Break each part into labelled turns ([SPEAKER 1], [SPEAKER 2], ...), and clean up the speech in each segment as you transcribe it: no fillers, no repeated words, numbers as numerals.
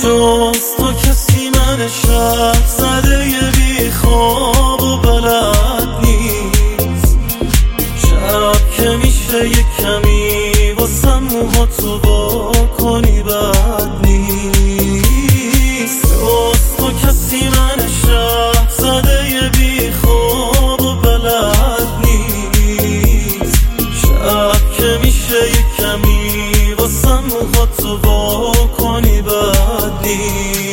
[SPEAKER 1] جز تو کسی من شب زده یه بی خواب و بلد نیست. شب که میشه یه کمی واسم موهاتو با کنی بد نیست. جز تو کسی من شب زده یه بی خواب و بلد نیست. شب که میشه یه کمی واسم موهاتو با کنی بد نیست.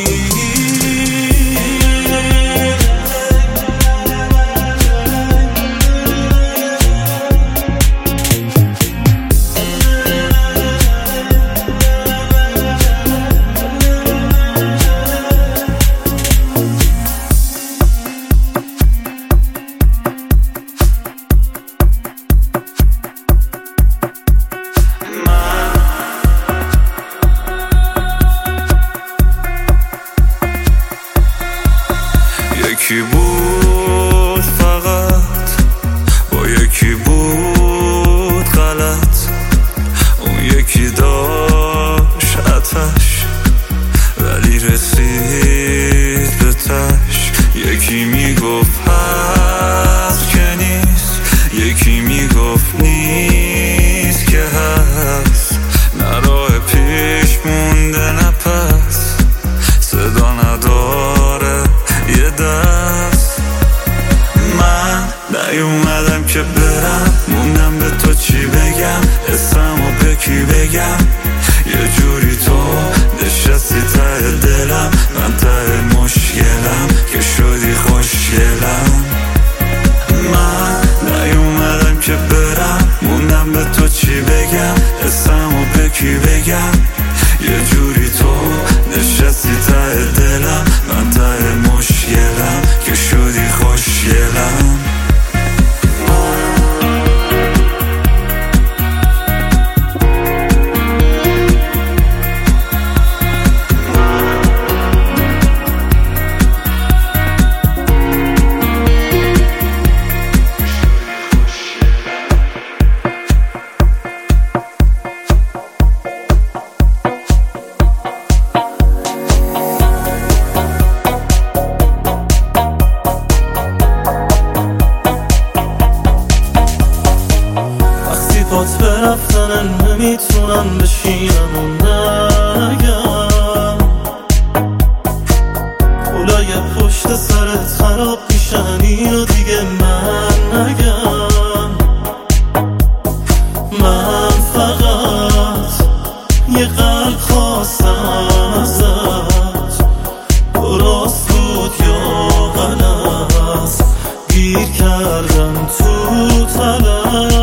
[SPEAKER 2] یکی بود فقط با یکی بود غلط، اون یکی داشت آتش ولی رسید به تش. یکی میگفت هست که نیست، یکی میگفت نیست که هست. نه راه پیش مونده نه پس، صدا نداره یه دست. من نیومدم که برم، موندم به تو چی بگم، اسمو به کی بگم. یه جوری تو نشستی ته دلم، من ته مشکلم که شدی خوشگلم. من نیومدم که برم، موندم به تو چی بگم، اسمو به کی بگم. یه جوری تو نشستی ته دلم، من ته مشکلم که شدی خوشگلم.
[SPEAKER 1] بات برفتن نمیتونم بشینم و نگم. کلای پشت سرت خراب میشن، اینو دیگه من نگم. من فقط یه قلب خواستم ازت، درست بود یا غلط، گیر کردم تو طلب.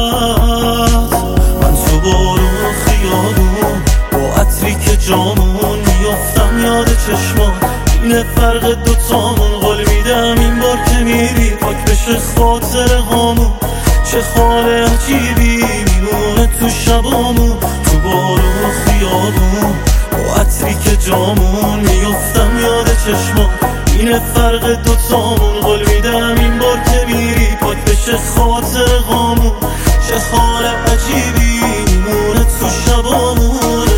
[SPEAKER 1] با عطری که جامون میافتم یاد چشمان، اینه فرق دوتامون. قول میدم این بار که میری پاک بشه خاطر هامون. چه حال عجیبی میمونه تو شبامون، تو بارون و خیابون. با عطری که جامون میافتم یاد چشمان، اینه فرق دوتامون. قول میدم این بار که میری پاک بشه خاطر هامون. چه حال عجیبی میمونه تو شبامونه.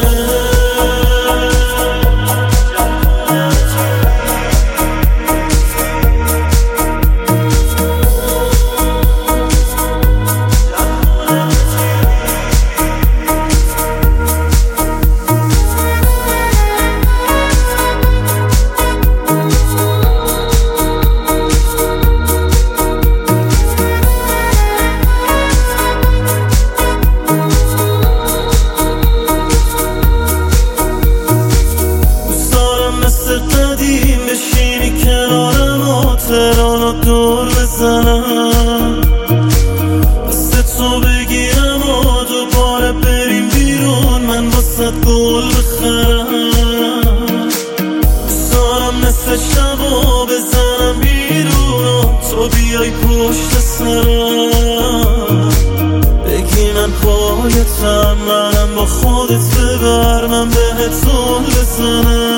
[SPEAKER 1] بشینی کنارم و تهرانو دور بزنم، مثل تو بگیرم و دوباره بریم بیرون، من واسه گل بخرم. دوستارم مثل شبا بزنم بیرون و تو بیای پشت سرم. بگی من پایتم، منم با خودت ببر، من بهت زل بزنم.